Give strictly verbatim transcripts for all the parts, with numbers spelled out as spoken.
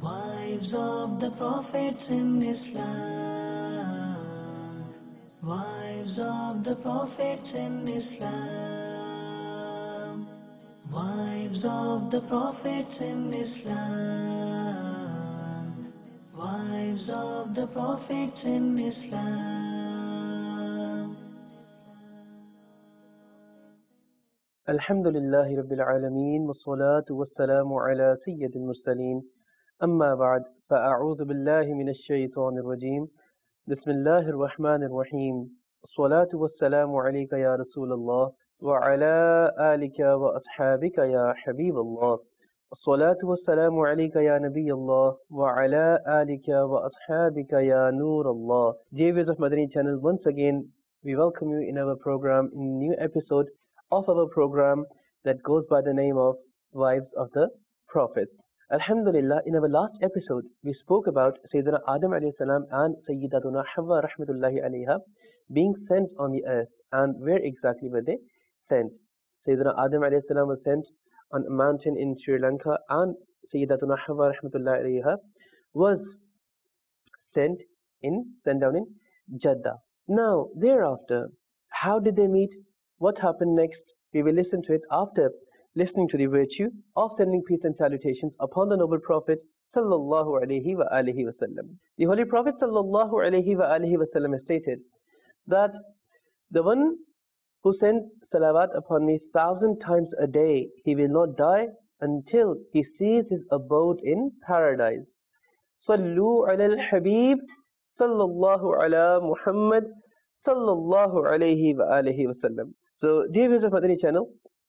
Wives of the prophets in Islam. Wives of the prophets in Islam. Wives of the prophets in Islam. Wives of the prophets in Islam. Alhamdulillahi Rabbil Alameen, wassalatu wassalamu ala Sayyidil Mursaleen. أما بعد فأعوذ بالله من الشيطان الرجيم بسم الله الرحمن الرحيم الصلاة والسلام عليك يا رسول الله وعلى آلك وأصحابك يا حبيب الله الصلاة والسلام عليك يا نبي الله وعلى آلك وأصحابك يا نور الله. Dear viewers of Madani channel, once again we welcome you in our program, in a new episode of our program that goes by the name of Wives of the Prophet. Alhamdulillah, in our last episode, we spoke about Sayyidina Adam alayhi salam and Sayyidatuna Hawa rahmatullahi alayha being sent on the earth. And where exactly were they sent? Sayyidina Adam alayhi salam was sent on a mountain in Sri Lanka, and Sayyidatuna Hawa rahmatullahi alayha was sent in, sent down in Jeddah. Now, thereafter, how did they meet? What happened next? We will listen to it after listening to the virtue of sending peace and salutations upon the noble Prophet sallallahu alaihi wa alihi wasallam. The Holy Prophet sallallahu alaihi wa alihi wasallam has stated that the one who sends salawat upon me thousand times a day, he will not die until he sees his abode in paradise. Sallu ala al-Habib sallallahu ala Muhammad sallallahu alaihi wa alihi wasallam. So, dear viewers of Madani channel,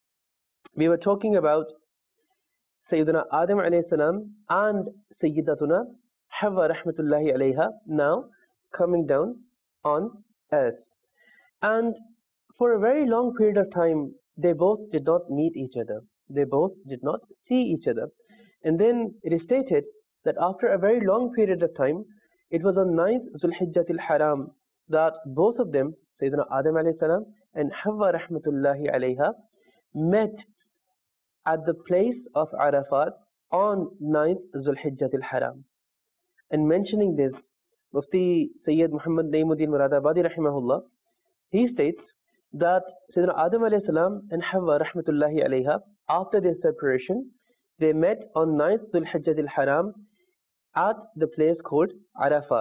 we were talking about Sayyidina Adam alayhi salam and Sayyidatuna Hawa rahmatullahi alayha now coming down on earth. And for a very long period of time, they both did not meet each other. They both did not see each other. And then it is stated that after a very long period of time, it was on ninth Zulhijjatil Haram that both of them, Sayyidina Adam alayhi salam and Hawa rahmatullahi alayha, met at the place of Arafat on ninth Zulhijjatil Haram. And mentioning this, Mufti Sayyid Muhammad Naimuddin Muradabadi rahimahullah, he states that Sayyidina Adam alayhi salam and Hawa rahmatullahi alayha, after their separation, they met on ninth Zulhijjatil Haram at the place called Arafat.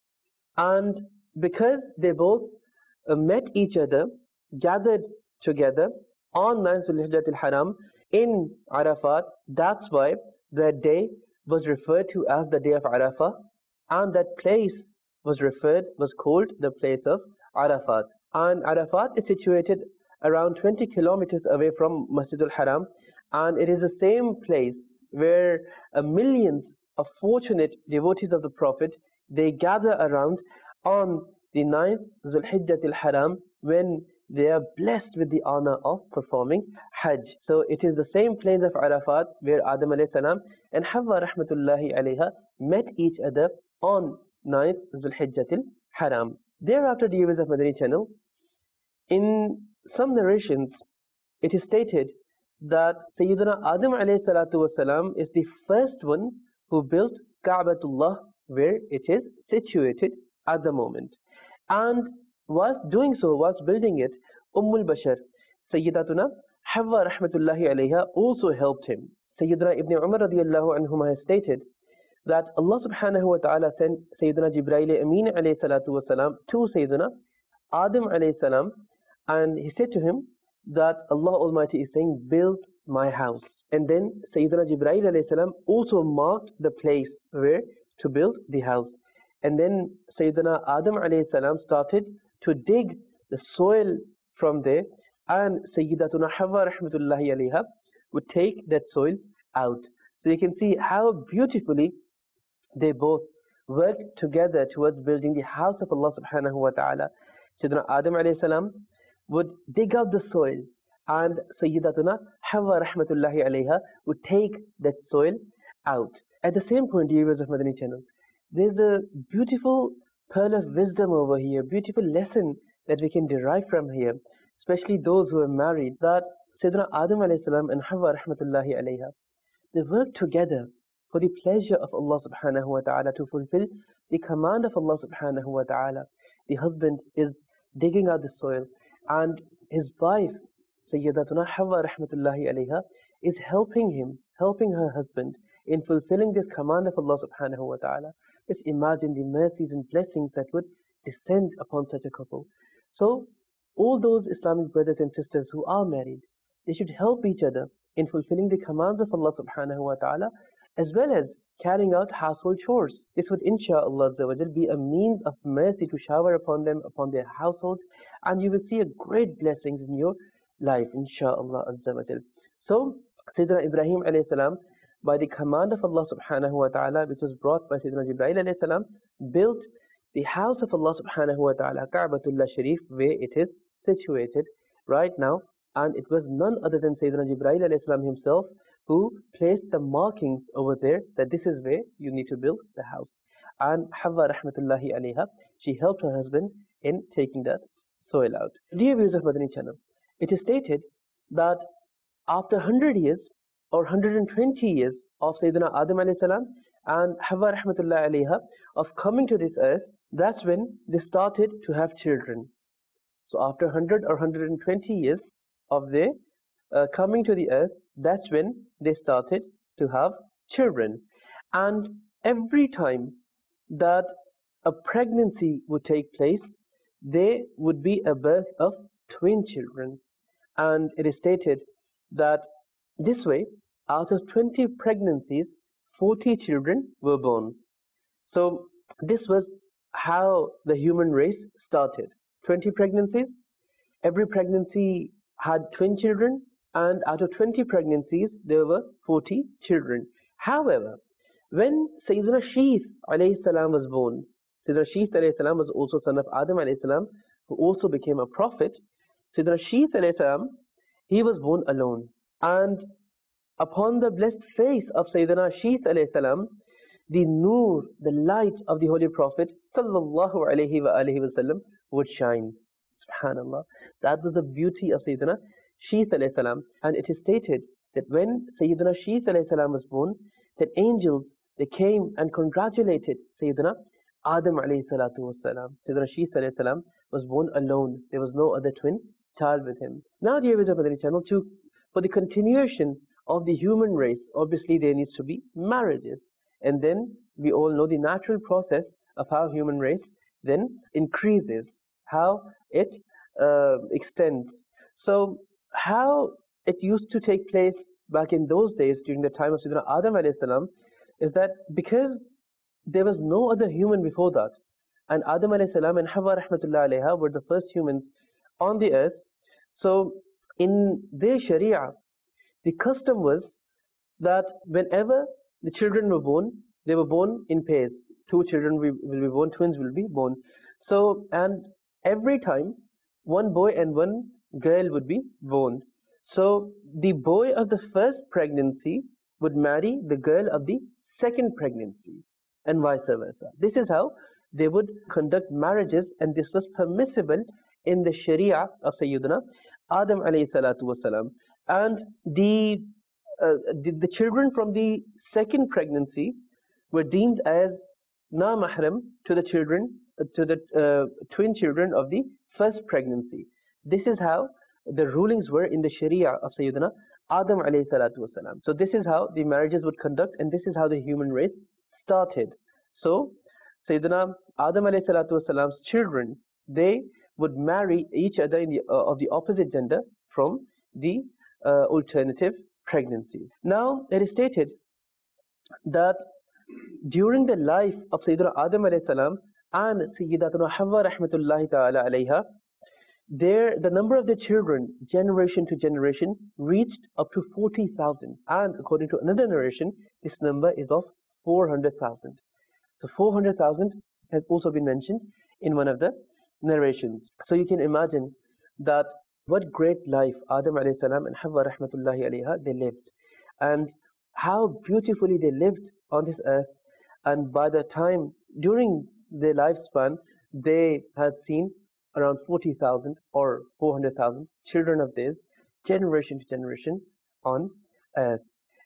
And because they both uh, met each other, gathered together on ninth Zulhijjatil Haram in Arafat, that's why that day was referred to as the day of Arafah, and that place was referred, was called the place of Arafat. And Arafat is situated around twenty kilometers away from Masjid al-Haram, and it is the same place where uh, millions of fortunate devotees of the Prophet, they gather around on the ninth Zulhijjatil Haram when they are blessed with the honor of performing Hajj. So it is the same place of Arafat where Adam alayhi salam and Hawa rahmatullahi alayha met each other on ninth Zulhijjatil Haram. Thereafter, the viewers of Madani channel, in some narrations, it is stated that Sayyidina Adam alayhi salatu wasalam is the first one who built Ka'batullah where it is situated at the moment. And whilst doing so, whilst building it, Ummul Bashar, Sayyidatuna Hawa rahmatullahi alayha also helped him. Sayyidina Ibn Umar radiallahu anhuma has stated that Allah subhanahu wa ta'ala sent Sayyidina Jibreel Amin alayhi salatu wasalam to Sayyidina Adam alayhi salam, and he said to him that Allah Almighty is saying, build my house. And then Sayyidina Jibreel alayhi salam also marked the place where to build the house. And then Sayyidina Adam alayhi salam started to dig the soil from there, and Sayyidatuna Hawa rahmatullahi alayha would take that soil out. So you can see how beautifully they both worked together towards building the house of Allah subhanahu wa ta'ala. Sayyidina Adam alayhi salam would dig out the soil, and Sayyidatuna Hawa rahmatullahi alayha would take that soil out. At the same point, viewers of Madani channel, there's a beautiful pearl of wisdom over here, beautiful lesson that we can derive from here, especially those who are married, that Sayyidina Adam alayhi salam and Hawa rahmatullahi alayha, they worked together for the pleasure of Allah subhanahu wa ta'ala, to fulfill the command of Allah subhanahu wa ta'ala. The husband is digging out the soil, and his wife, Sayyidatuna Hawa rahmatullahi alayha, is helping him, helping her husband in fulfilling this command of Allah subhanahu wa ta'ala. Just imagine the mercies and blessings that would descend upon such a couple. So, all those Islamic brothers and sisters who are married, they should help each other in fulfilling the commands of Allah subhanahu wa ta'ala, as well as carrying out household chores. This would insha'Allah be a means of mercy to shower upon them, upon their households, and you will see a great blessings in your life, insha'Allah azza wa jal. So, Sayyidina Ibrahim alayhi salam, by the command of Allah subhanahu wa ta'ala, which was brought by Sayyidina Jibreel alayhi salam, built the house of Allah subhanahu wa ta'ala, Ka'batullah Sharif, where it is situated right now. And it was none other than Sayyidina Jibreel alayhi salam himself who placed the markings over there that this is where you need to build the house. And Hawa rahmatullahi alayha, she helped her husband in taking that soil out. Dear viewers of Madani channel, it is stated that after one hundred years or one hundred twenty years of Sayyidina Adam alayhi salam and Hawa rahmatullahi alayha of coming to this earth, that's when they started to have children. So after one hundred or one hundred twenty years of their uh, coming to the earth, that's when they started to have children. And every time that a pregnancy would take place, there would be a birth of twin children. And it is stated that this way, out of twenty pregnancies, forty children were born. So this was how the human race started. twenty pregnancies, every pregnancy had twin children, and out of twenty pregnancies, there were forty children. However, when Sayyidina Sheeth alayhi salam was born, Sayyidina Sheeth alayhi salam was also son of Adam alayhi salam, who also became a prophet. Sayyidina Sheeth alayhi salam, he was born alone. And upon the blessed face of Sayyidina Sheeth alayhi salam, the nur, the light of the Holy Prophet sallallahu alayhi wa alihi wasallam would shine. Subhanallah. That was the beauty of Sayyidina Sheeth alayhi salam. And it is stated that when Sayyidina Sheeth alayhi salam was born, that angels, they came and congratulated Sayyidina Adam alayhi salatu wasalam. Sayyidina Sheeth alayhi salam was born alone. There was no other twin child with him. Now, dear viewers of Madani channel, to, for the continuation of the human race, obviously there needs to be marriages. And then we all know the natural process of how human race then increases, how it uh, extends. So how it used to take place back in those days during the time of Sayyidina Adam alayhi salam is that because there was no other human before that, and Adam alayhi salam and Hawa rahmatullah alayha were the first humans on the earth. So in their Sharia, the custom was that whenever the children were born, they were born in pairs. Two children will be born, twins will be born. So, and every time, one boy and one girl would be born. So, the boy of the first pregnancy would marry the girl of the second pregnancy, and vice versa. This is how they would conduct marriages, and this was permissible in the Sharia of Sayyidina Adam alayhi salatu wasalam. And the, uh, the, the children from the second pregnancy were deemed as na-mahram to the children, uh, to the uh, twin children of the first pregnancy. This is how the rulings were in the Sharia of Sayyidina Adam alayhi salatu wasalam. So this is how the marriages would conduct, and this is how the human race started. So Sayyidina Adam alayhi salatu wasalam's children, they would marry each other in the, uh, of the opposite gender from the uh, alternative pregnancies. Now it is stated that during the life of Sayyidina Adam alayhi salam and Sayyidatuna Hawa rahmatullahi ta'ala alayha, there, the number of the children, generation to generation, reached up to forty thousand. And according to another narration, this number is of four hundred thousand. So four hundred thousand has also been mentioned in one of the narrations. So you can imagine that what great life Adam alayhi salam and Hawa rahmatullahi alayha, they lived. And how beautifully they lived on this earth. And by the time, during their lifespan, they had seen around forty thousand or four hundred thousand children of theirs, generation to generation on earth.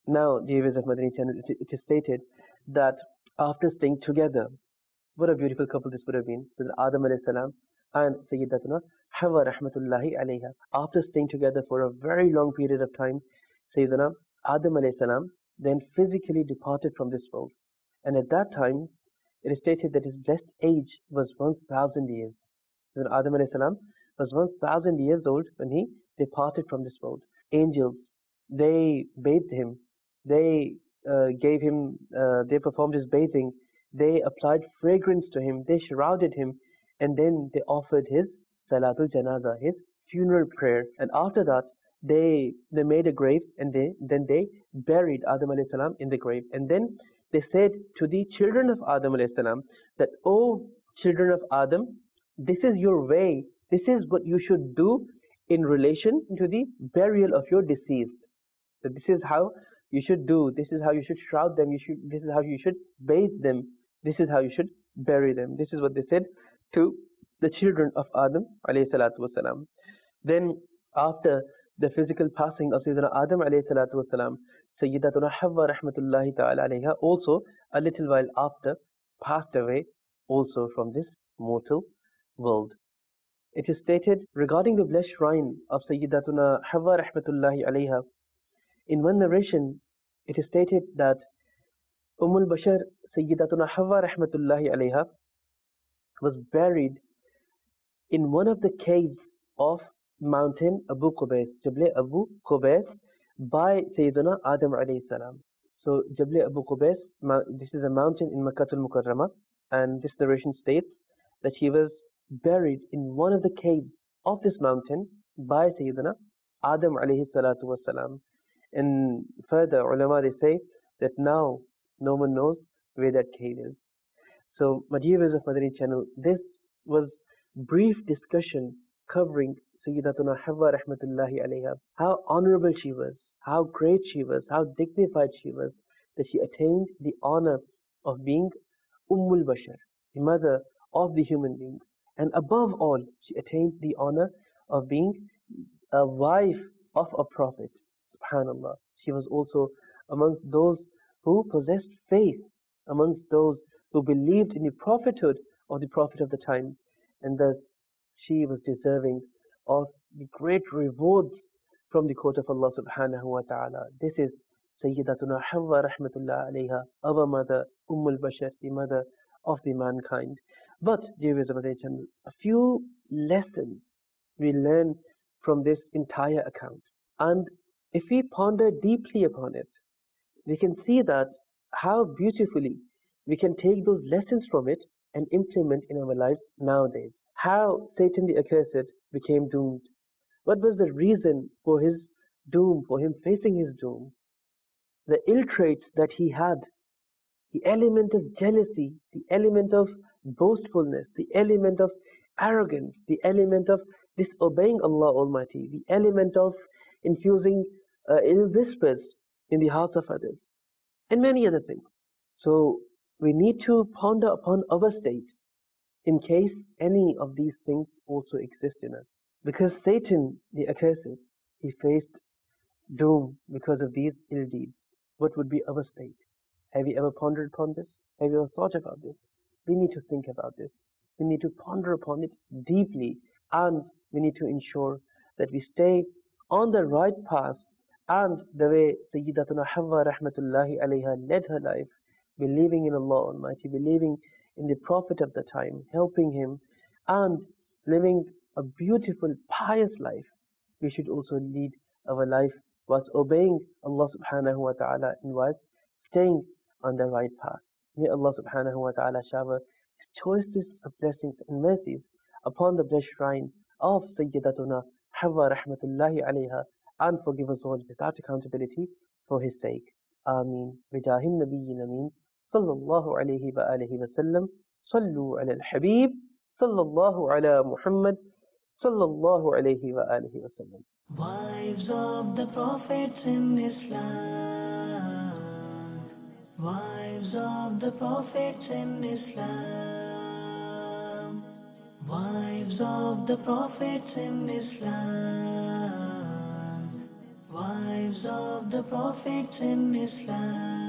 Now, dear viewers of Madani channel, it, it is stated that after staying together, what a beautiful couple this would have been with Adam alayhi salam and Sayyidatuna Hawa rahmatullahi alayha. After staying together for a very long period of time, Sayyidina Adam alayhi salam then physically departed from this world. And at that time, it is stated that his blessed age was one thousand years. Sayyidina Adam alayhi salam was one thousand years old when he departed from this world. Angels, they bathed him, they uh, gave him, uh, they performed his bathing, they applied fragrance to him, they shrouded him, and then they offered his Salatul Janaza, his funeral prayer. And after that, they they made a grave and they then they buried Adam alayhi salam in the grave. And then they said to the children of Adam alayhi salam that, "O children of Adam, this is your way, this is what you should do in relation to the burial of your deceased. So this is how you should do, this is how you should shroud them, you should this is how you should bathe them, this is how you should bury them." This is what they said to the children of Adam alayhi salatu wasalam. Then after the physical passing of Sayyidina Adam alayhi salatu wasalam, Sayyidatuna Hawa rahmatullahi ta'ala alayha also a little while after passed away also from this mortal world. It is stated regarding the blessed shrine of Sayyidatuna Hawa rahmatullahi alayha, in one narration it is stated that Ummul Bashar Sayyidatuna Hawa rahmatullahi alayha was buried in one of the caves of mountain Abu Qubais, Jabal Abu Qubais, by Sayyidina Adam alayhi salam. So Jabal Abu Qubais, this is a mountain in Makkah al-Mukarramah, and this narration states that he was buried in one of the caves of this mountain by Sayyidina Adam alayhi salatu wasalam. And further, ulama they say that now no one knows where that cave is. So, my dear viewers of Madani channel, this was brief discussion covering Sayyidatuna Hawa rahmatullahi alayha, how honorable she was, how great she was, how dignified she was, that she attained the honor of being Ummul Bashar, the mother of the human beings. And above all, she attained the honor of being a wife of a prophet. Subhanallah. She was also amongst those who possessed faith, amongst those who believed in the prophethood of the prophet of the time, and thus she was deserving of the great rewards from the court of Allah subhanahu wa ta'ala. This is Sayyidatuna Hawa rahmatullah alayha, our mother, Ummul Bashar, the mother of the mankind. But, dear viewers of the channel, a few lessons we learn from this entire account. And if we ponder deeply upon it, we can see that how beautifully we can take those lessons from it and implement in our lives nowadays. How Satan the accursed became doomed. What was the reason for his doom, for him facing his doom? The ill traits that he had, the element of jealousy, the element of boastfulness, the element of arrogance, the element of disobeying Allah Almighty, the element of infusing uh, ill whispers in the hearts of others, and many other things. So we need to ponder upon our state in case any of these things also exist in us. Because Satan, the accursed, he faced doom because of these ill deeds. What would be our state? Have you ever pondered upon this? Have you ever thought about this? We need to think about this. We need to ponder upon it deeply, and we need to ensure that we stay on the right path and the way Sayyidatuna Hawa rahmatullahi alayha led her life, believing in Allah Almighty, believing in the Prophet of the time, helping him, and living a beautiful, pious life. We should also lead our life whilst obeying Allah subhanahu wa ta'ala and whilst staying on the right path. May Allah subhanahu wa ta'ala shower His choicest of blessings and mercies upon the blessed shrine of Sayyidatuna Hawa rahmatullahi alayha, and forgive us all without accountability for His sake. Ameen. Bijahim Nabiyyin Ameen. Sallallahu alayhi wa alihi wa sallam. Sallu ala al-Habib. Sallallahu ala Muhammad. Sallallahu alayhi wa alihi wa sallam. Wives of the prophets in Islam. Wives of the prophets in Islam. Wives of the prophets in Islam. Wives of the Prophets in Islam.